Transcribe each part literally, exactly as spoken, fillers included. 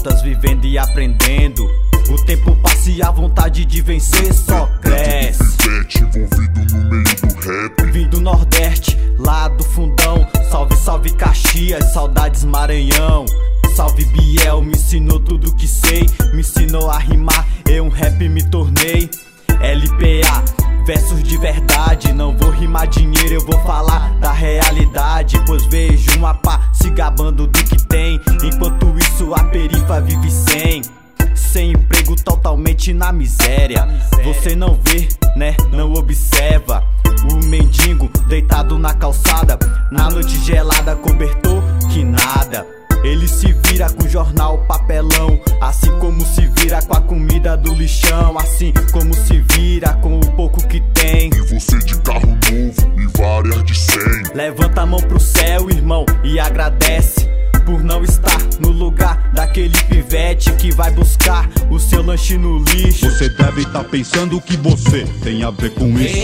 derrotas, vivendo e aprendendo. O tempo passa e a vontade de vencer só cresce. Pivete envolvido no meio do rap. Vim do Nordeste, lá do fundão. Salve, salve Caxias, saudades Maranhão. Salve Biel, me ensinou tudo que sei. Me ensinou a rimar, eu um rap me tornei. L P A, versos de verdade. Não vou rimar dinheiro, eu vou falar da realidade. Pois vejo uma pá se gabando do que tem, enquanto isso a perifa vive sem. Sem emprego, totalmente na miséria. Você não vê, né, não observa. O mendigo deitado na calçada, na noite gelada, cobertor que nada. Ele se vira com jornal, papelão, assim como se vira com a comida do lixão, assim como se vira com o pouco que tem. E você de carro novo e várias de cem. Levanta a mão pro céu, irmão, e agradece por não estar no lugar daquele pivete que vai buscar o seu lanche no lixo. Você deve estar tá pensando que você tem a ver com isso.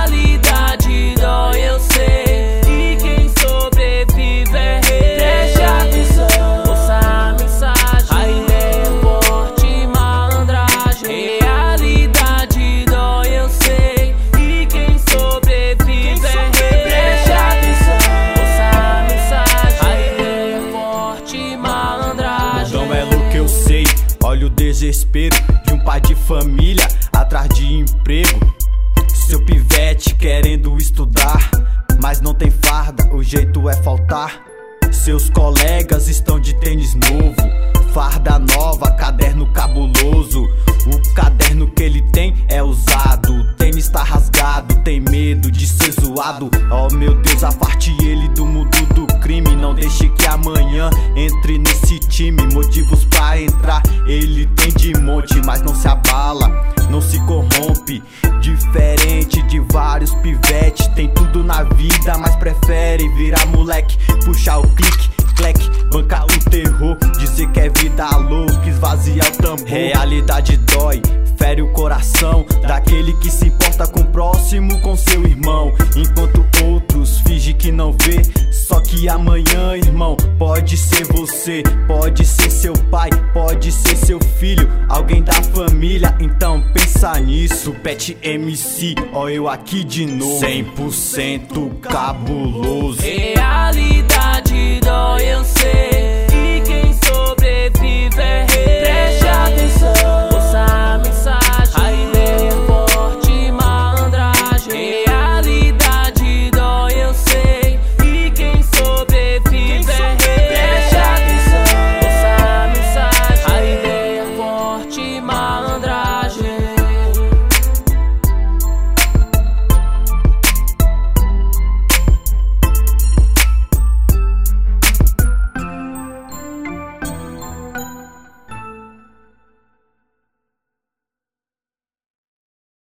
Realidade dói, eu sei, e quem sobrevive é rei. Deixa atenção, ouça a mensagem, a ideia é forte, malandragem. Realidade dói, eu sei, e quem sobrevive é rei. Deixa atenção, ouça a mensagem, a ideia é forte, malandragem. Não é louco, eu sei, olha o desespero de um pai de família atrás de emprego. Seu pivete querendo estudar, mas não tem farda, o jeito é faltar. Seus colegas estão de tênis novo, farda nova, caderno cabuloso. O caderno que ele tem é usado, o tênis tá rasgado, tem medo de ser zoado. Oh meu Deus, afaste ele do mundo do crime. Não deixe que amanhã entre nesse time. Motivos pra entrar ele tem de monte, mas não se abala, não se corrompe. Diferente de vários pivetes, tem tudo na vida, mas prefere virar moleque, puxar o clique, cleque, bancar o terror, dizer que é vida louca, esvaziar o tambor. Realidade dói, fere o coração daquele que se importa com o próximo, com seu irmão, enquanto outros fingem que não vê. Só que amanhã, irmão, pode ser você, pode ser seu pai, pode ser seu filho, alguém da família. Então pensa nisso, Pet M C, ó eu aqui de novo, cem por cento cabuloso. Realidade dói, eu sei.